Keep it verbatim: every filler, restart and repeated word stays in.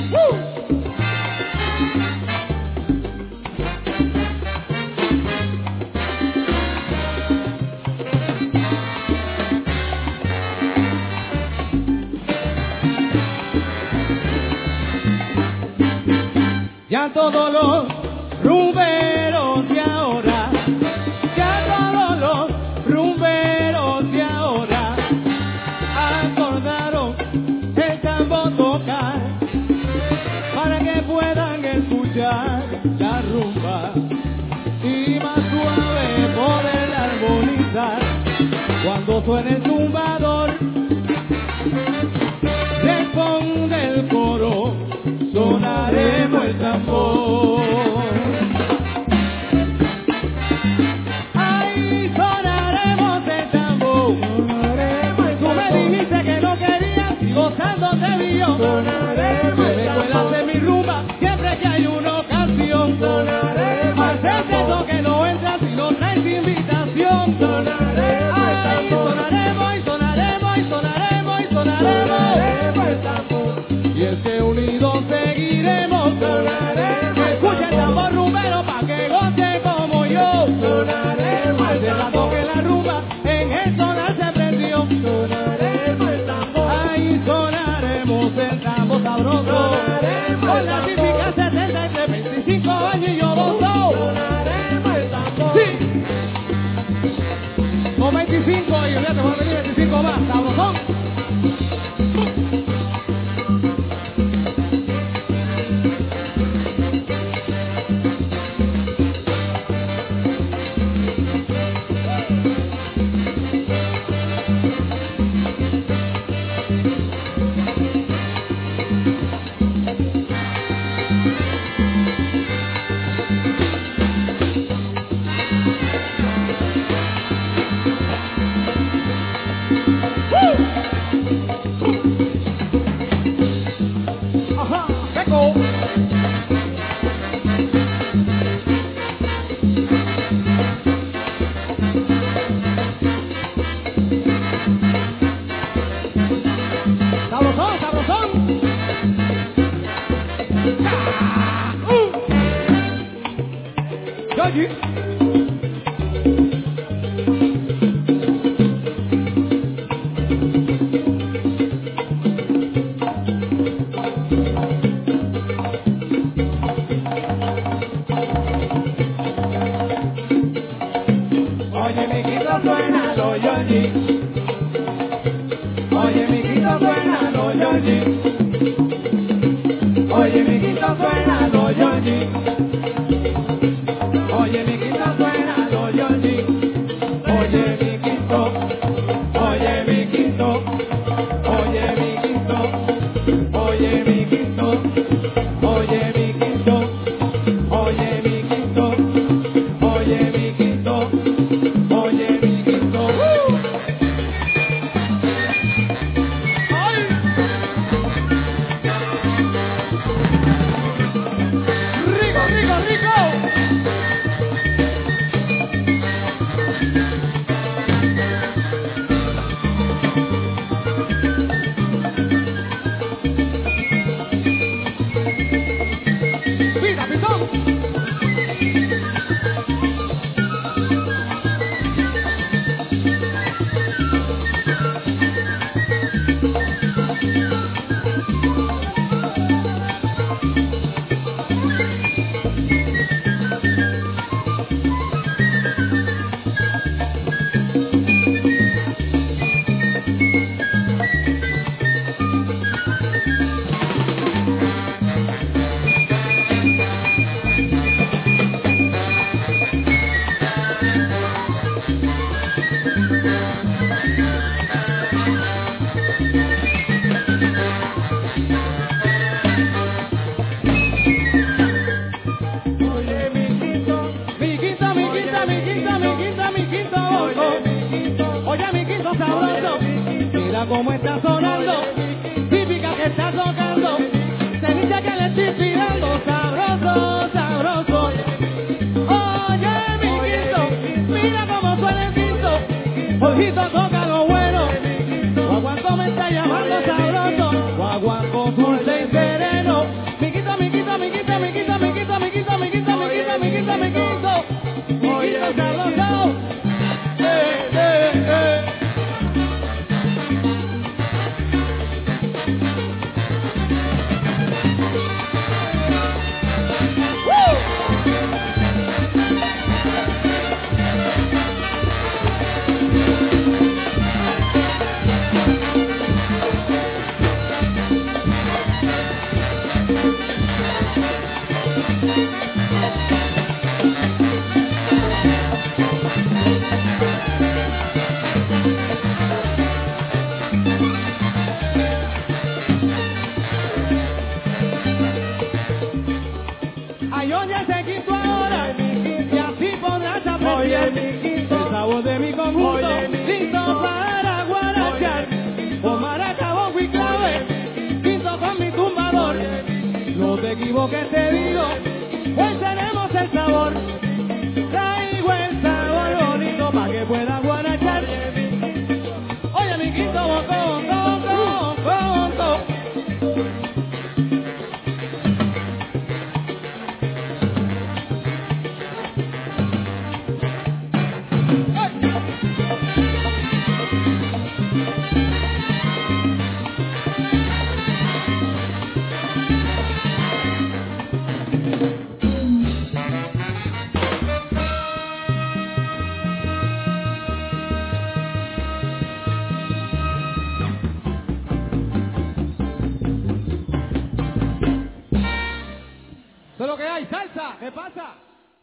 Ya todos los rumberos de ahora, ya todos los rumberos de ahora acordaron el tambo tocar para que puedan escuchar la rumba y más suave poder armonizar cuando suene el tumbador. Responde el coro, sonaremos el tambor. Ay, sonaremos el tambor. Tú me dijiste que no querías y gozando te vio. Sonaremos el tambor. Me de mi rumba siempre que hay una ocasión. Sonaremos el tambor. Que no entras y no traes invitación. Sonaremos el tambor. Sonaremos y sonaremos y sonaremos y sonaremos el tambor. Y es que unidos seguiremos. Sonaremos. Escucha el tambor rumbero pa' que goce como yo. Sonaremos. Hace rato que la rumba en el sonar se prendió. Sonaremos el tambor. Ahí sonaremos el tambor sabroso. Sonaremos. Con la típica setenta entre veinticinco años y yo gozo. Sonaremos el tambor. Sí. Con veinticinco y ya te voy a venir veinticinco más, sabrosón. Como está sonando, típica que está tocando, semilla que le estoy tirando, sabroso, sabroso. Oye, mi quinto, mira cómo suena el quinto, ojito toca lo bueno, guaguancó me está llamando sabroso, guaguancó dulce y sereno. Salgo de mi conjunto, listo para guarachar, con maraca, bongo y clave, pinto con mi tumbador. No te equivoques, te digo,